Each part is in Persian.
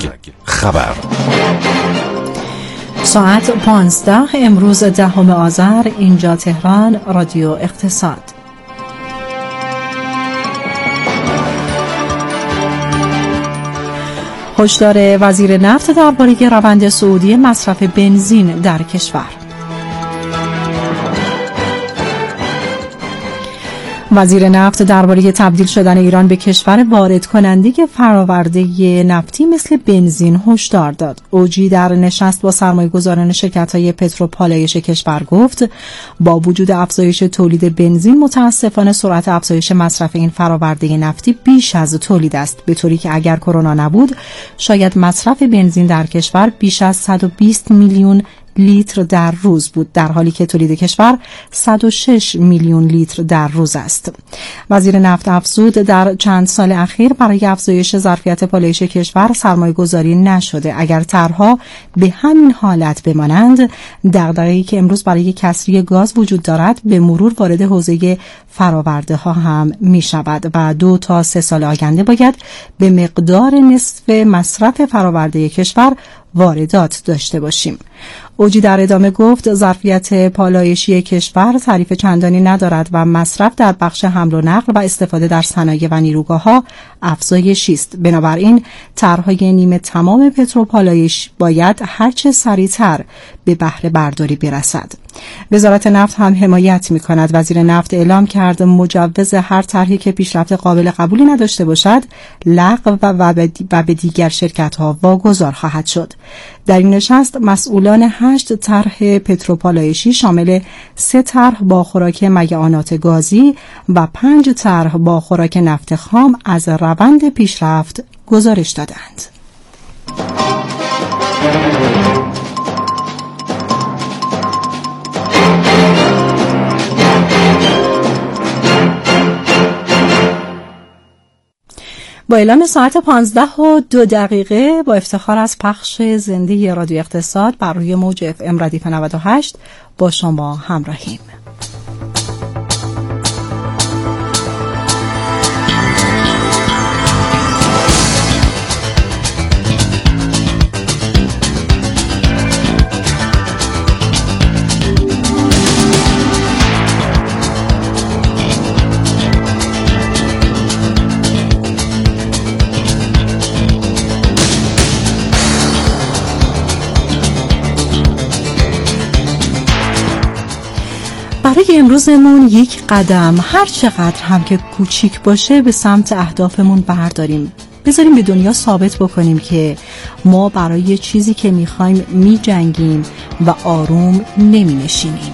خبر. ساعت 15 امروز 10 آذر، اینجا تهران، رادیو اقتصاد. هشدار وزیر نفت درباره روند صعودی مصرف بنزین در کشور. وزیر نفت درباره تبدیل شدن ایران به کشور وارد کننده فراورده نفتی مثل بنزین هشدار داد. اوجی در نشست با سرمایه‌گذاران شرکت‌های پتروپالایش کشور گفت با وجود افزایش تولید بنزین متاسفانه سرعت افزایش مصرف این فراورده نفتی بیش از تولید است، به طوری که اگر کرونا نبود شاید مصرف بنزین در کشور بیش از 120 میلیون لیتر در روز بود، در حالی که تولید کشور 106 میلیون لیتر در روز است. وزیر نفت افزود در چند سال اخیر برای افزایش ظرفیت پالایش کشور سرمایه گذاری نشده. اگر طرح‌ها به همین حالت بمانند، دغدغه‌ای که امروز برای کسری گاز وجود دارد به مرور وارد حوزه فراورده ها هم می شود و 2 تا 3 سال آینده باید به مقدار نصف مصرف فراورده کشور واردات داشته باشیم. اوجی در ادامه گفت ظرفیت پالایشی کشور تعریف چندانی ندارد و مصرف در بخش حمل و نقل و استفاده در صنایع و نیروگاه‌ها افزایشی است. بنابراین طرح‌های نیمه تمام پتروپالایش باید هرچه سریعتر به بهره برداری برسد. وزارت نفت هم حمایت می‌کند. وزیر نفت اعلام کرد مجوز هر طرحی که پیشرفت قابل قبولی نداشته باشد لغو و به دیگر شرکت‌ها واگذار خواهد شد. در این نشست مسئولان 8 طرح پتروپالایشی شامل 3 طرح با خوراک میعانات گازی و 5 طرح با خوراک نفت خام از روند پیشرفت گزارش دادند. با اعلام ساعت 15:02 با افتخار از پخش زنده رادیو اقتصاد بر روی موج FM ردیف 98 با شما همراهیم. برای امروزمون یک قدم هر چقدر هم که کوچیک باشه به سمت اهدافمون برداریم. بذاریم به دنیا ثابت بکنیم که ما برای چیزی که میخوایم میجنگیم و آروم نمینشینیم.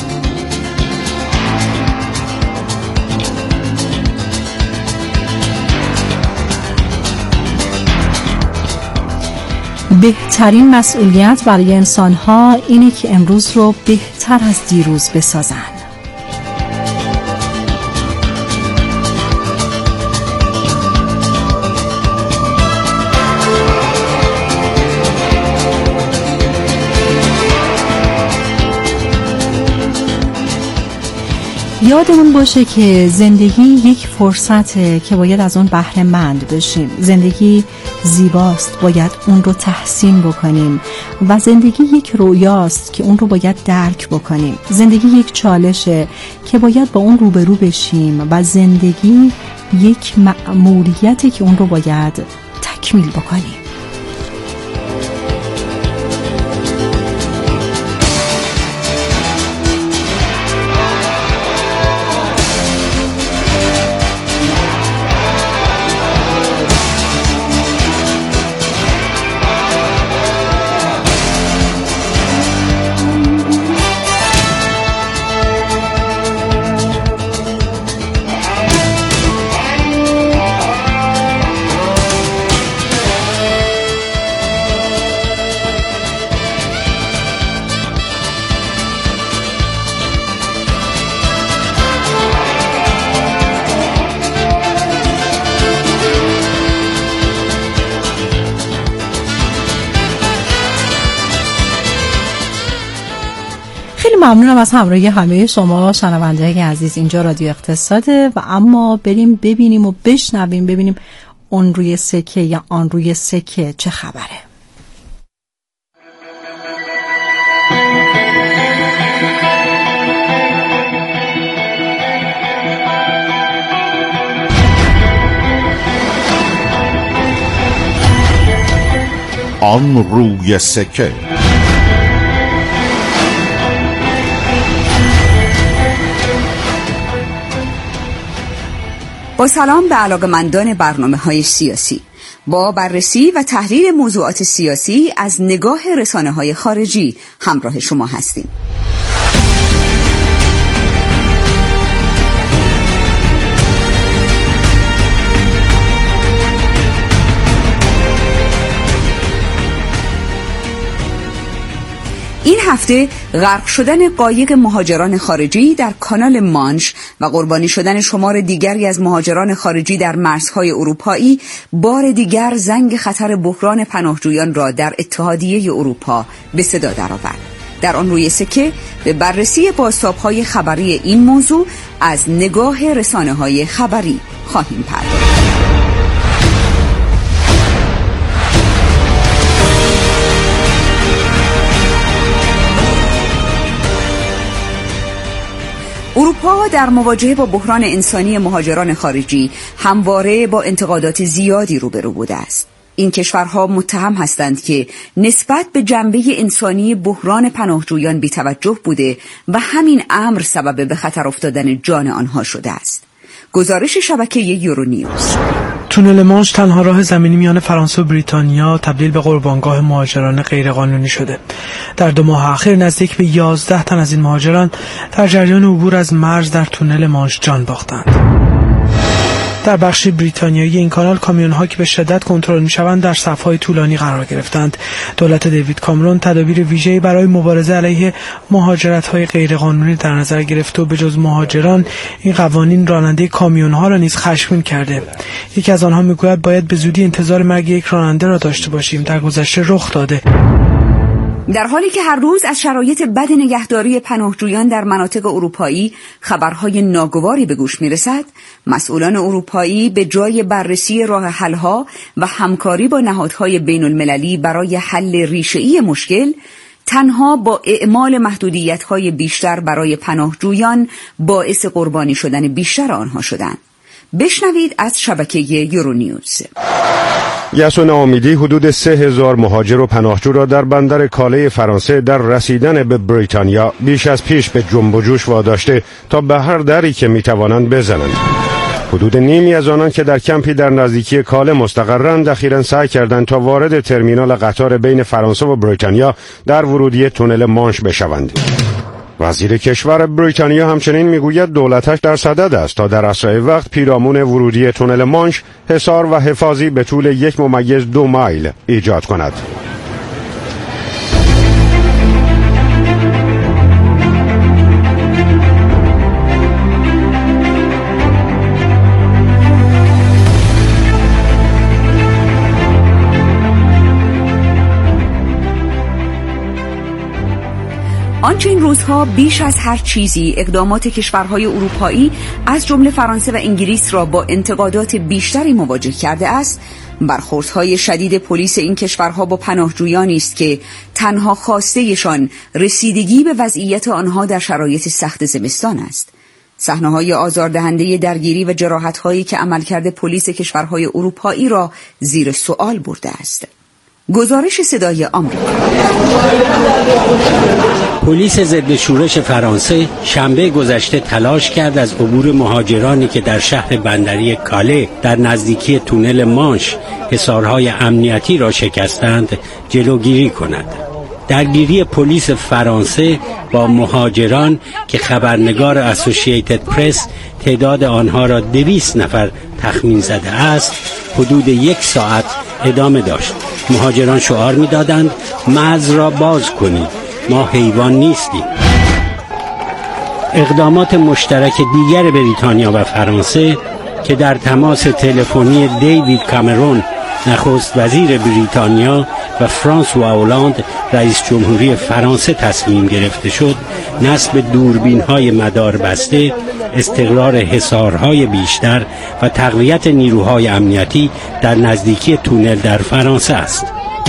بهترین مسئولیت برای انسان‌ها اینه که امروز رو بهتر از دیروز بسازن. یادمون باشه که زندگی یک فرصته که باید از اون بهره مند بشیم. زندگی زیباست، باید اون رو تحسین بکنیم و زندگی یک رویاست که اون رو باید درک بکنیم. زندگی یک چالشه که باید با اون روبرو بشیم و زندگی یک مأموریته که اون رو باید تکمیل بکنیم. ممنونم از همراهی همه شما شنونده‌های عزیز. اینجا رادیو اقتصاده و اما بریم ببینیم و بشنویم اون روی سکه یا آن روی سکه چه خبره؟ آن روی سکه. با سلام به علاقه‌مندان برنامه‌های سیاسی. با بررسی و تحلیل موضوعات سیاسی از نگاه رسانه‌های خارجی همراه شما هستیم. این هفته غرق شدن قایق مهاجران خارجی در کانال مانش و قربانی شدن شمار دیگری از مهاجران خارجی در مرزهای اروپایی بار دیگر زنگ خطر بحران پناهجویان را در اتحادیه اروپا به صدا درآورد. در آن روی سکه به بررسی بازتاب‌های خبری این موضوع از نگاه رسانه‌های خبری خواهیم پرداخت. اروپا در مواجهه با بحران انسانی مهاجران خارجی همواره با انتقادات زیادی روبرو بوده است. این کشورها متهم هستند که نسبت به جنبه انسانی بحران پناهجویان بی‌توجه بوده و همین امر سبب به خطر افتادن جان آنها شده است. گزارش شبکه یورونیوز. تونل مانش تنها راه زمینی میان فرانسه و بریتانیا تبدیل به قربانگاه مهاجران غیرقانونی شده. در 2 ماه اخیر نزدیک به 11 تن از این مهاجران در جریان عبور از مرز در تونل مانش جان باختند. در بخش بریتانیایی این کانال کامیون‌ها که به شدت کنترل می‌شوند در صف‌های طولانی قرار گرفتند. دولت دیوید کامرون تدابیر ویژه‌ای برای مبارزه علیه مهاجرت‌های غیرقانونی در نظر گرفته و به جز مهاجران این قوانین راننده کامیون‌ها را نیز خشمگین کرده. یکی از آنها می‌گوید باید به زودی انتظار مرگ یک راننده را داشته باشیم. در گذشته رخ داده. در حالی که هر روز از شرایط بد نگهداری پناهجویان در مناطق اروپایی خبرهای ناگواری به گوش میرسد، مسئولان اروپایی به جای بررسی راه حل‌ها و همکاری با نهادهای بین المللی برای حل ریشه‌ای مشکل، تنها با اعمال محدودیت‌های بیشتر برای پناهجویان باعث قربانی شدن بیشتر آنها شدند. بشنوید از شبکه یورونیوز. یأس و ناامیدی حدود 3000 مهاجر و پناهجو را در بندر کاله فرانسه در رسیدن به بریتانیا بیش از پیش به جنب و جوش واداشته تا به هر دری که میتوانند بزنند. حدود نیمی از آنان که در کمپی در نزدیکی کاله مستقرند اخیراً سعی کردند تا وارد ترمینال قطار بین فرانسه و بریتانیا در ورودی تونل مانش بشوند. وزیر کشور بریتانیا همچنین میگوید دولتش در صدد است تا در اسرع وقت پیرامون ورودی تونل مانش حصار و حفاظی به طول 1.2 مایل ایجاد کند. آنچه این روزها بیش از هر چیزی اقدامات کشورهای اروپایی از جمله فرانسه و انگلیس را با انتقادات بیشتری مواجه کرده است، برخوردهای شدید پلیس این کشورها با پناهجویانی است که تنها خواسته‌شان رسیدگی به وضعیت آنها در شرایط سخت زمستان است. صحنه‌های آزاردهنده درگیری و جراحت‌هایی که عملکرد پلیس کشورهای اروپایی را زیر سوال برده است. گزارش صدای آمریکا. پلیس ضد شورش فرانسه شنبه گذشته تلاش کرد از عبور مهاجرانی که در شهر بندری کاله در نزدیکی تونل مانش حصارهای امنیتی را شکستند جلوگیری کند. درگیری پلیس فرانسه با مهاجران که خبرنگار اسوسییتد پرس تعداد آنها را 200 نفر تخمین زده است حدود 1 ساعت ادامه داشت. مهاجران شعار می‌دادند مرز را باز کنید، ما حیوان نیستیم. اقدامات مشترک دیگر بریتانیا و فرانسه که در تماس تلفنی دیوید کامرون نخست وزیر بریتانیا و فرانسوا اولاند رئیس جمهوری فرانسه تصمیم گرفته شد، نصب دوربین‌های مدار بسته استقرار حصارهای بیشتر و تقویت نیروهای امنیتی در نزدیکی تونل در فرانسه است.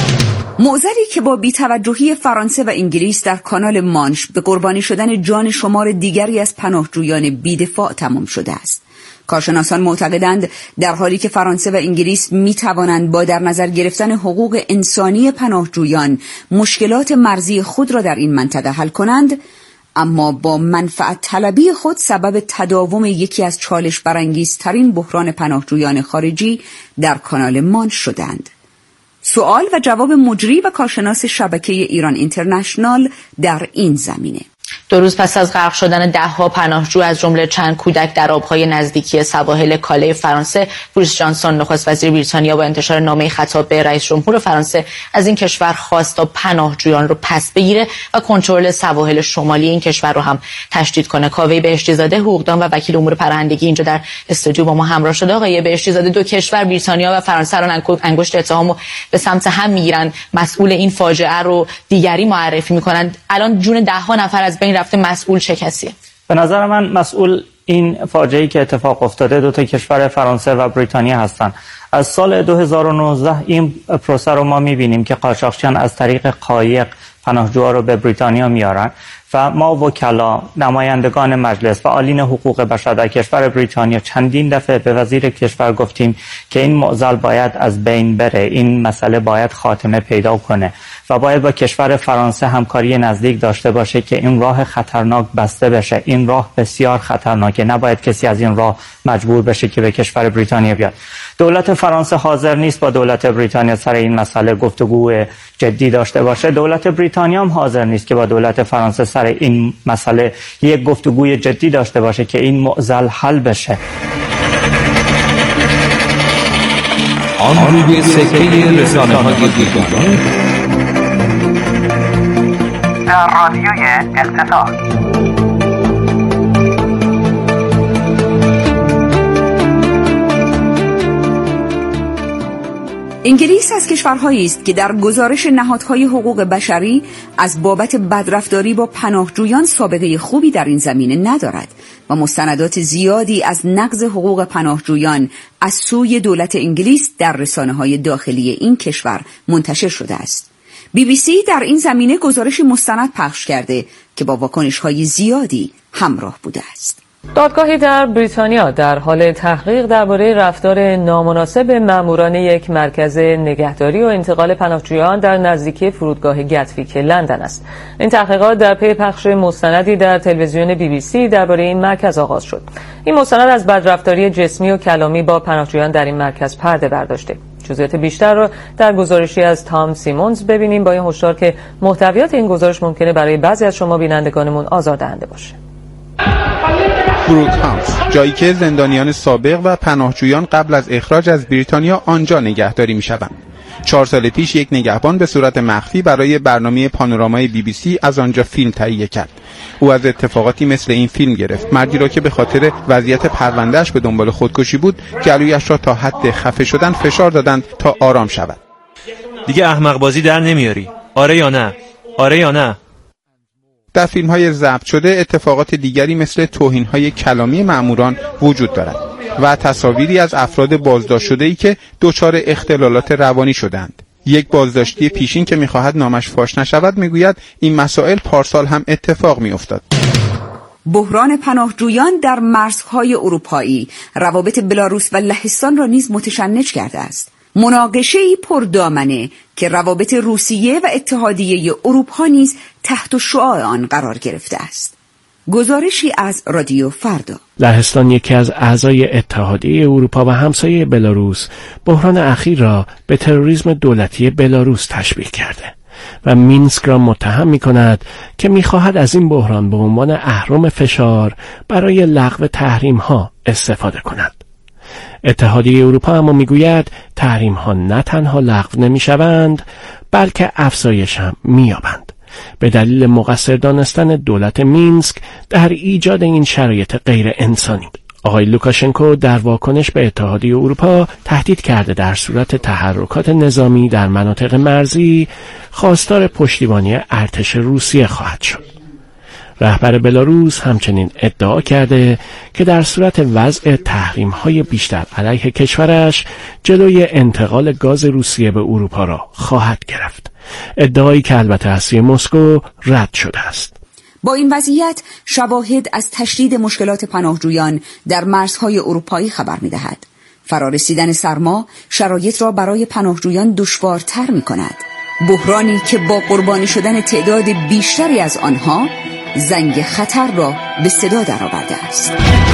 معضلی که با بی‌توجهی فرانسه و انگلیس در کانال مانش به قربانی شدن جان شمار دیگری از پناهجویان بی‌دفاع تمام شده است. کارشناسان معتقدند در حالی که فرانسه و انگلیس می توانند با در نظر گرفتن حقوق انسانی پناهجویان مشکلات مرزی خود را در این منطقه حل کنند، اما با منفعت طلبی خود سبب تداوم یکی از چالش برانگیزترین بحران پناهجویان خارجی در کانال مانش شدند. سوال و جواب مجری و کارشناس شبکه ایران اینترنشنال در این زمینه. 2 روز پس از غرق شدن ده‌ها پناهجو از جمله چند کودک در آبهای نزدیکی سواحل کاله فرانسه، بوریس جانسون نخست وزیر بریتانیا با انتشار نامه خطاب به رئیس جمهور فرانسه از این کشور خواست تا پناهجویان رو پس بگیره و کنترل سواحل شمالی این کشور رو هم تشدید کنه. کاوه بهشتی زاده حقوقدان و وکیل امور پناهندگی اینجا در استودیو با ما همراه شده. آقای بهشتی زاده، 2 کشور بریتانیا و فرانسه رو انگشت اتهامو به سمت هم میگیرن، مسئول این فاجعه رو دیگری معرفی میکنن. الان جون ده‌ها نفر از بین رفته، مسئول چه کسیه؟ به نظر من مسئول این فاجعه‌ای که اتفاق افتاده 2 کشور فرانسه و بریتانیا هستند. از سال 2019 این پروسه رو ما می‌بینیم که قاچاقچیان از طریق قایق پناهجوها رو به بریتانیا میارن و ما وکلا، نمایندگان مجلس، فعالین حقوق بشر در کشور بریتانیا چندین دفعه به وزیر کشور گفتیم که این معضل باید از بین بره، این مسئله باید خاتمه پیدا کنه و باید با کشور فرانسه همکاری نزدیک داشته باشه که این راه خطرناک بسته بشه. این راه بسیار خطرناکه، نباید کسی از این راه مجبور بشه که به کشور بریتانیا بیاد. دولت فرانسه حاضر نیست با دولت بریتانیا سر این مسئله گفتگو جدی داشته باشه. دولت بریتانیا هم حاضر نیست که با دولت فرانسه سر این مسئله یک گفتگوی جدی داشته باشه که این معضل حل بشه. آن روی سکه رسانه‌های دیگران در رادیوی اقتصاد. انگلیس از کشورهایی است که در گزارش نهادهای حقوق بشری از بابت بدرفتاری با پناهجویان سابقه خوبی در این زمینه ندارد و مستندات زیادی از نقض حقوق پناهجویان از سوی دولت انگلیس در رسانه‌های داخلی این کشور منتشر شده است. BBC در این زمینه گزارشی مستند پخش کرده که با واکنش‌های زیادی همراه بوده است. دادگاهی در بریتانیا در حال تحقیق درباره رفتار نامناسب ماموران یک مرکز نگهداری و انتقال پناهجویان در نزدیکی فرودگاه گتویک لندن است. این تحقیقات در پی پخش مستندی در تلویزیون BBC درباره این مرکز آغاز شد. این مستند از بدرفتاری جسمی و کلامی با پناهجویان در این مرکز پرده برداشته. جزئیات بیشتر رو در گزارشی از تام سیمونز ببینیم، با این هشدار که محتویات این گزارش ممکنه برای بعضی از شما بینندگانمون آزاردهنده باشه. بروک هاوس، جایی که زندانیان سابق و پناهجویان قبل از اخراج از بریتانیا آنجا نگهداری می‌شوند. 4 سال پیش یک نگهبان به صورت مخفی برای برنامه پانورامای BBC از آنجا فیلم تهیه کرد. او از اتفاقاتی مثل این فیلم گرفت. مردی را که به خاطر وضعیت پروندهش به دنبال خودکشی بود، گلویش را تا حد خفه شدن فشار دادند تا آرام شود. دیگه احمق بازی در نمیاری. آره یا نه؟ آره یا نه؟ در فیلم‌های ضبط شده اتفاقات دیگری مثل توهین‌های کلامی مأموران وجود دارد و تصاویری از افراد بازداشت شده‌ای که دچار اختلالات روانی شدند. یک بازداشتی پیشین که می‌خواهد نامش فاش نشود می‌گوید این مسائل پارسال هم اتفاق می‌افتاد. بحران پناهجویان در مرزهای اروپایی روابط بلاروس و لهستان را نیز متشنج کرده است. مناقشه‌ای پردامنه که روابط روسیه و اتحادیه اروپا نیز تحت شعاع آن قرار گرفته است. گزارشی از رادیو فردا. لهستان یکی از اعضای اتحادیه اروپا و همسایه بلاروس بحران اخیر را به تروریسم دولتی بلاروس تشبیه کرده و مینسک را متهم می‌کند که می‌خواهد از این بحران به عنوان اهرم فشار برای لغو تحریم‌ها استفاده کند. اتحادیه اروپا اما میگوید تحریم‌ها نه تنها لغو نمی‌شوند بلکه افزایش هم می‌یابند به دلیل مقصر دانستن دولت مینسک در ایجاد این شرایط غیر انسانی. آقای لوکاشنکو در واکنش به اتحادیه اروپا تهدید کرده در صورت تحرکات نظامی در مناطق مرزی خواستار پشتیبانی ارتش روسیه خواهد شد. رهبر بلاروس همچنین ادعا کرده که در صورت وضع تحریم‌های بیشتر علیه کشورش جلوی انتقال گاز روسیه به اروپا را خواهد گرفت. ادعایی که البته از سوی مسکو رد شده است. با این وضعیت شواهد از تشدید مشکلات پناهجویان در مرزهای اروپایی خبر می‌دهد. فرارسیدن سرما شرایط را برای پناهجویان دشوارتر می‌کند. بحرانی که با قربانی شدن تعداد بیشتری از آنها زنگ خطر را به صدا درآورده است.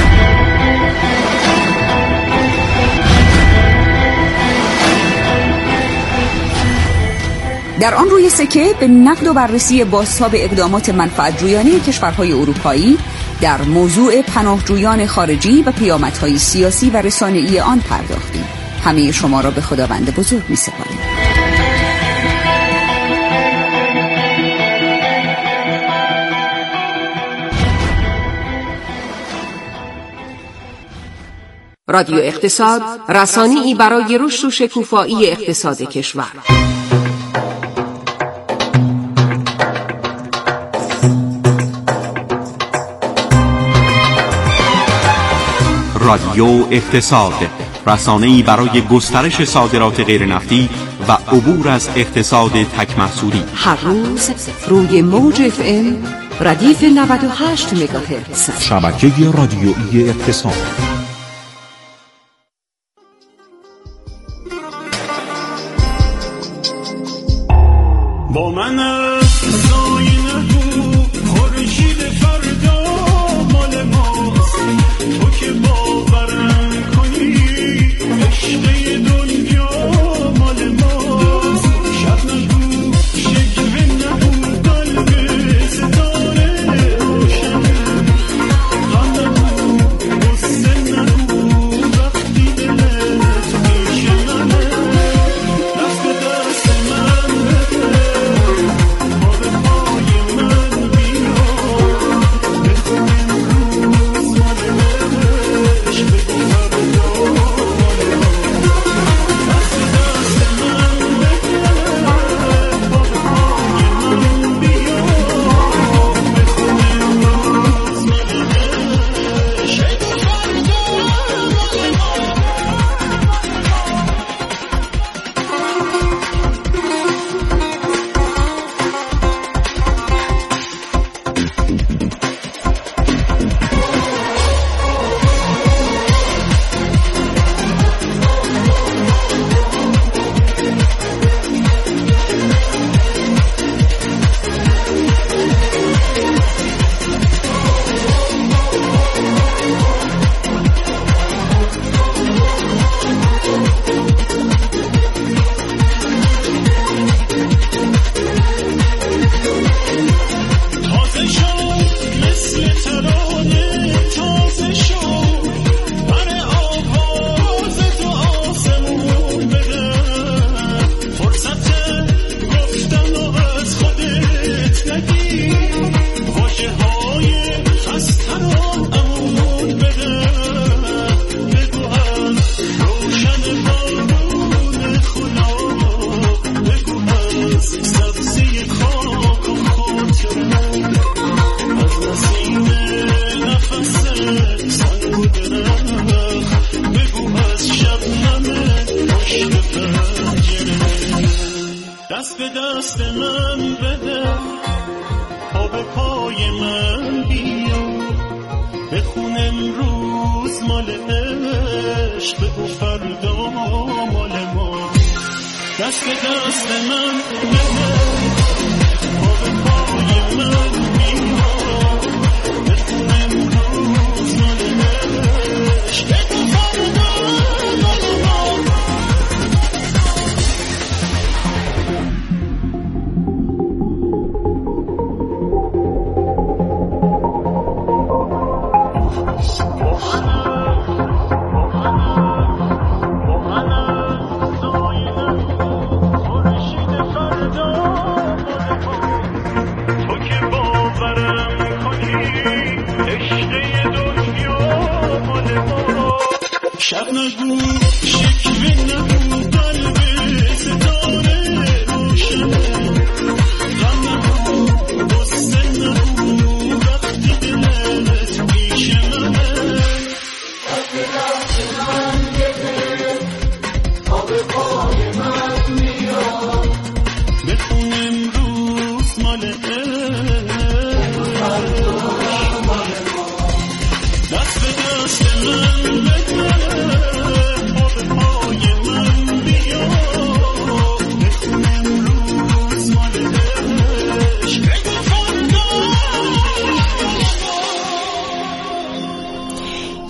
در آن روی سکه به نقد و بررسی بازتاب اقدامات منفعت‌جویانه کشورهای اروپایی در موضوع پناهجویان خارجی و پیامدهای سیاسی و رسانه‌ای آن پرداختیم. همه شما را به خداوند بزرگ می‌سپاریم. رادیو اقتصاد، رسانه‌ای برای رشد و شکوفایی اقتصاد کشور. رادیو اقتصاد، رسانه‌ای برای گسترش صادرات غیرنفتی و عبور از اقتصاد تک محصولی. هر روز روی موج FM ردیف 98 مگاهرتز. شبکه رادیویی اقتصاد. با من زای نگو خورشید فردا مال ماست، تو که باورم کنی عشق دنیا مال ماست. شب نگو شکوه نگو قلب ستاره روشنه، غم نگو غصه نگو وقتی دلت میشکنه. دست به دست من بده، دست به دست من بده، پا به پای من بیا، بخون امروز مال عشق، بگو فردا مال ما. دست به دست من بده، پا به پای من بیا، بخون امروز مال عشق، بگو فردا مال ما. شب نگو شکوه نگو قلب ستاره روشنه، غم نگو غصه نگو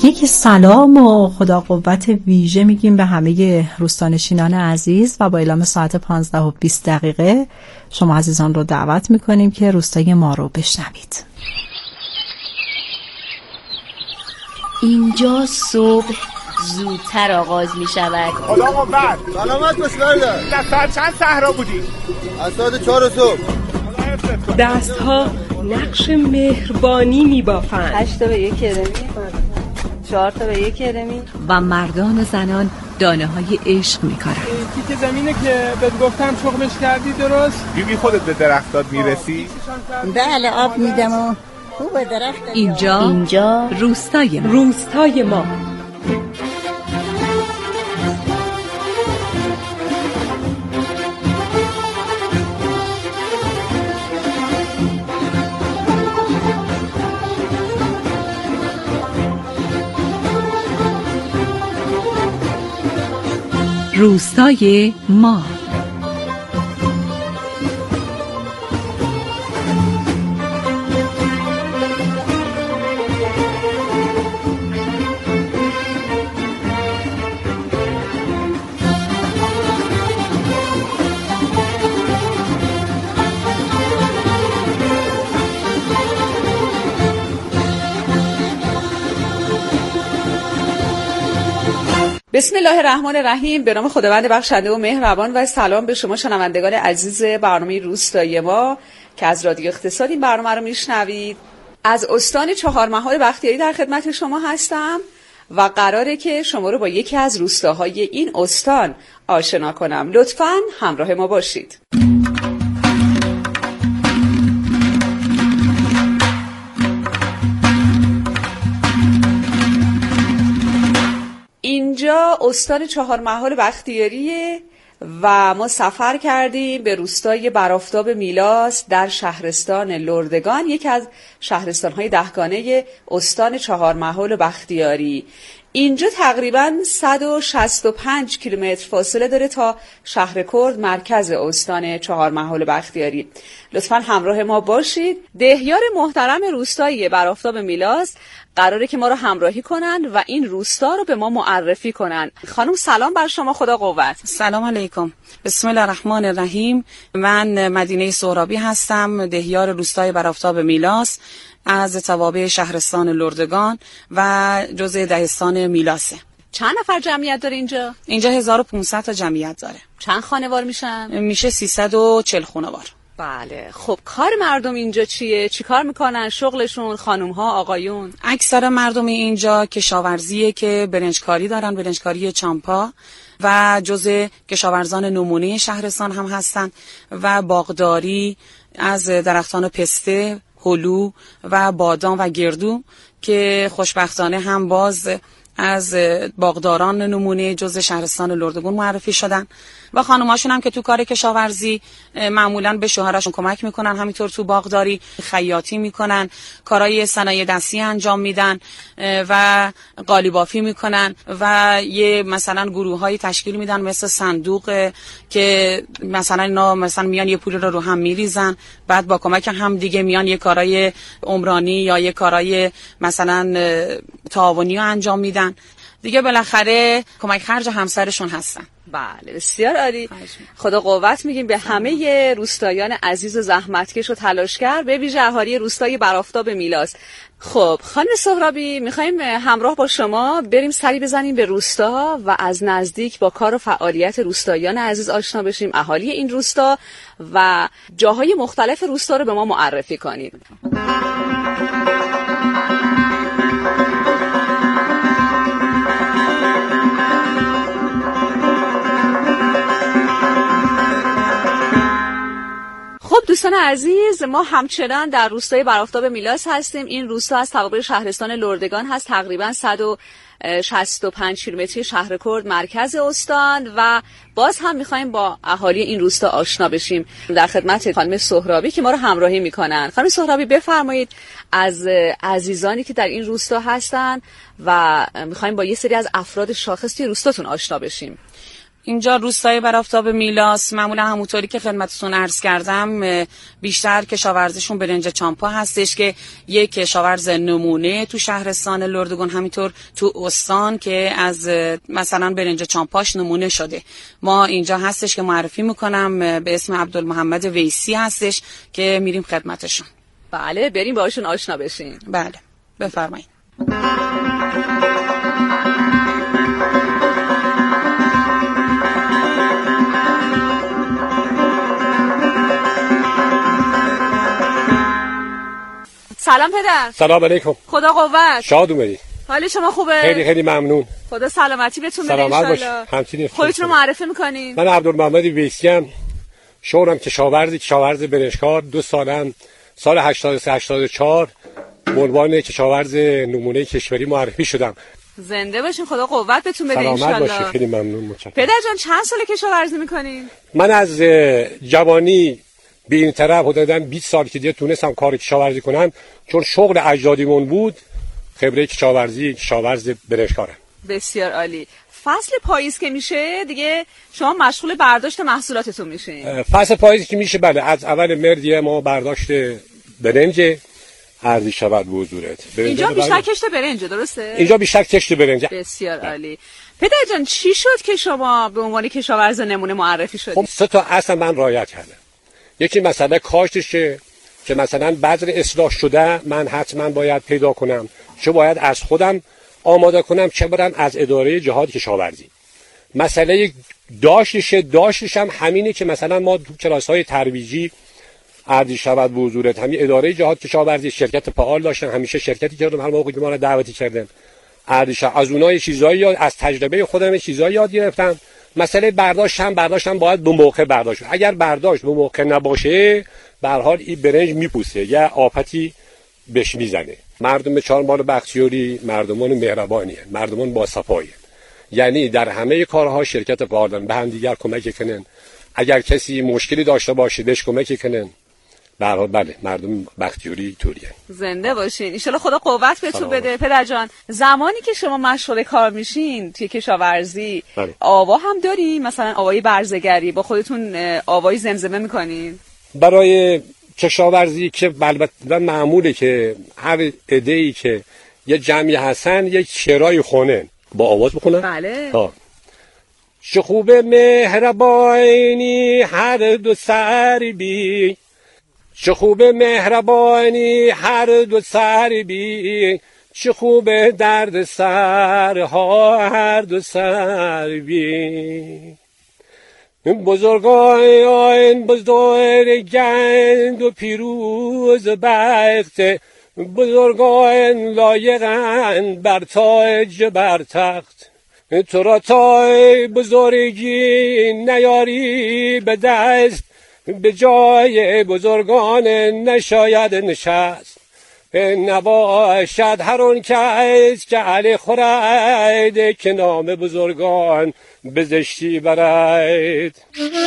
یکی سلام و خدا قوت ویژه میگیم به همه روستانشینان عزیز و با اعلام ساعت 15:20 شما عزیزان رو دعوت میکنیم که روستای ما رو بشنوید. اینجا صبح زودتر آغاز می شود. خدا قوت. سلامت باش برادر. در ساعت چند صحرا بودی؟ از ساعت 4 صبح. دستها نقش مهربانی می بافند. 8 تا به 1 کرمی، 4 تا به 1 کرمی و مردان و زنان دانه های عشق می کارن. تیک زمینه که بهت گفتم شغلش کردی درست؟ بیبی خودت به درختات میرسی؟ بله آب میدم و خوبه درخت. اینجا روستای ما. روستای ما. بسم الله الرحمن الرحیم. به نام خداوند بخشنده و مهربان و سلام به شما شنوندگان عزیز برنامه روستای ما که از رادیو اقتصاد این برنامه رو میشنوید. از استان چهارمحال بختیاری در خدمت شما هستم و قراره که شما رو با یکی از روستاهای این استان آشنا کنم. لطفاً همراه ما باشید. اینجا استان چهارمحال بختیاریه و ما سفر کردیم به روستای برآفتاب میلاس در شهرستان لردگان، یکی از شهرستان‌های دهگانه استان چهارمحال بختیاری. اینجا تقریباً 165 کیلومتر فاصله داره تا شهر کرد، مرکز استان چهارمحال بختیاری. لطفاً همراه ما باشید. دهیار محترم روستای برآفتاب میلاس قراره که ما رو همراهی کنن و این روستا رو به ما معرفی کنن. خانم سلام بر شما، خدا قوت. سلام علیکم. بسم الله الرحمن الرحیم. من مدینه سهرابی هستم، دهیار روستای برآفتاب میلاس از توابع شهرستان لردگان و جزء دهستان میلاسه. چند نفر جمعیت داره اینجا؟ اینجا 1500 تا جمعیت داره. چند خانوار میشن؟ میشه 340 خانوار. بله. خب کار مردم اینجا چیه؟ چی کار میکنن؟ شغلشون، خانوم ها، آقایون؟ اکثر مردم اینجا کشاورزیه که برنجکاری دارن، برنجکاری چامپا و جزء کشاورزان نمونه شهرستان هم هستن و باغداری از درختان پسته، هلو و بادام و گردو که خوشبختانه هم باز از باغداران نمونه جزء شهرستان لردگان معرفی شدن و خانوماشون هم که تو کار کشاورزی معمولاً به شوهراشون کمک میکنن، همینطور تو باغداری خیاطی میکنن، کارهای صنایع دستی انجام میدن و قالیبافی میکنن و یه مثلا گروه‌های تشکیل میدن مثل صندوق که مثلا اینا مثلا میان یه پول رو هم میریزن، بعد با کمک هم دیگه میان یه کارهای عمرانی یا یه کارهای مثلا تعاونی انجام میدن دیگه. بالاخره کمک خرج همسرشون هستن. بله بسیار عالی. خدا قوت میگیم به همه روستایان عزیز و زحمتکش و تلاشگر، به ویژه اهالی روستای برآفتاب میلاس. خب خانم سهرابی، میخوایم همراه با شما بریم سری بزنیم به روستا و از نزدیک با کار و فعالیت روستایان عزیز آشنا بشیم، اهالی این روستا و جاهای مختلف روستا رو به ما معرفی کنید. خب دوستان عزیز، ما همچنان در روستای برآفتاب میلاس هستیم. این روستا از توابع شهرستان لردگان هست، تقریبا 165 کیلومتری شهر کرد مرکز استان و باز هم میخوایم با اهالی این روستا آشنا بشیم. در خدمت خانم سهرابی که ما رو همراهی میکنن. خانم سهرابی بفرمایید از عزیزانی که در این روستا هستن و میخوایم با یه سری از افراد شاخص توی روستاتون آشنا بشیم. اینجا روستای برآفتاب میلاس معمولا همونطوری که خدمتتون عرض کردم بیشتر کشاورزیشون برنج چامپا هستش که یک کشاورز نمونه تو شهرستان لردگان، همینطور تو استان که از مثلا برنج چامپاش نمونه شده. ما اینجا هستش که معرفی میکنم، به اسم عبدالمحمد ویسی هستش که میریم خدمتشون. بله بریم باهاشون آشنا بشیم. بله بفرمایید. سلام پدر. سلام علیکم. خدا قوت. شاد اومدی. حال شما خوبه؟ خیلی خیلی ممنون. خدا سلامتی بهتون بده ان شاء الله. خودتون رو معرفی میکنین؟ من عبدالمحمد ویسی ام. شغلم کشاورز برنجکار. 2 سالم سال 83 84 به عنوان کشاورز نمونه کشوری معرفی شدم. زنده باشین، خدا قوت بهتون بده ان شاء الله. سلامت باشید. خیلی ممنون. متشکرم. پدر جان چند ساله کشاورزی میکنین؟ من از جوانی به این طرف حدوداً 20 سال که دیگه تونستم کار کشاورزی کنم، چون شغل اجدادیمون بود. خبره کشاورز برنجکارم. بسیار عالی. فصل پاییز که میشه دیگه شما مشغول برداشت محصولاتتون میشین؟ فصل پاییز که میشه بله، از اول مردی ما برداشت برنج عرضی شود به حضورت. اینجا بیشتر کشت برنجه درسته؟ اینجا بیشتر کشت برنجه. بسیار عالی. پدر جان چی شد که شما به عنوان کشاورز نمونه معرفی شدید؟ خب 3 تا اصلا من رعایت کردم. یکی مسئله کاشتشه که مثلا بذر اصلاح شده من حتما باید پیدا کنم، چه باید از خودم آماده کنم، چه برم از اداره جهاد کشاورزی. مسئله داشتش هم همینه که مثلا ما تو کلاس‌های ترویجی عرضی شود به حضورت همین اداره جهاد کشاورزی شرکت فعال داشتم، همیشه شرکتی کردم، هر موقعی که ما رو دعوتی کردم عرضی از اونها چیزایی یاد، از تجربه خودم چیزایی یاد گرفتم. مسئله برداشتم باید به موقع برداشت. اگر برداشت به موقع نباشه به هر حال این برنج میپوسه یا آفتی بهش میزنه. مردم چهارمال بختیاری مردمان مهربانیه، مردمان با صفاییه، یعنی در همه کارها شرکت فعال به هم دیگر کمک کنن. اگر کسی مشکلی داشته باشه بهش کمک کنن. به هر حال بله مردم بختیاری طوریه. زنده باشین ان شاءالله، خدا قوت بهتون بده. پدر جان زمانی که شما مشغول کار میشین توی کشاورزی آوا هم داری؟ مثلا آوای برزگری با خودتون آوای زمزمه میکنین؟ برای کشاورزی که البته معموله که هر عده‌ای که یه جمعی هستن یک شعرای خونه با آواز بخونن. بله. چه خوب مهربانی هر دو سر بی، چه خوب مهربانی هر دو سر بی، چه خوب درد سرها هر دو سر بی. بزرگان بزرگند و پیروز بخت، بزرگان لایقند بر تاج بر تخت. تو را تای بزرگی نیاری به دست، به جای بزرگان نشاید نشست. نباشد هر آن کس که علی خورد، که نام بزرگان به زشتی برد.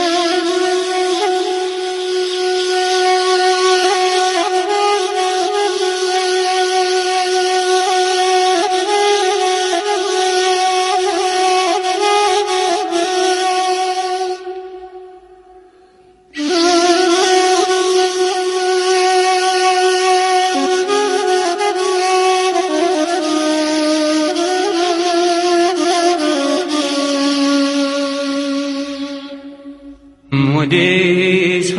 مدیس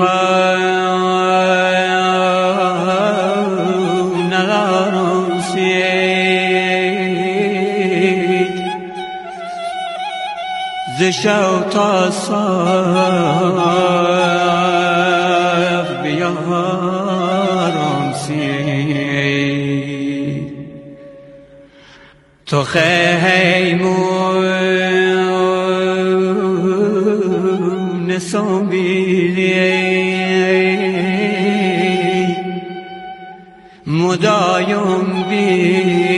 خواهم ندارم سید، ز شو تا صاف بیارم سید. تو خیمون سنبیلی مدایم بی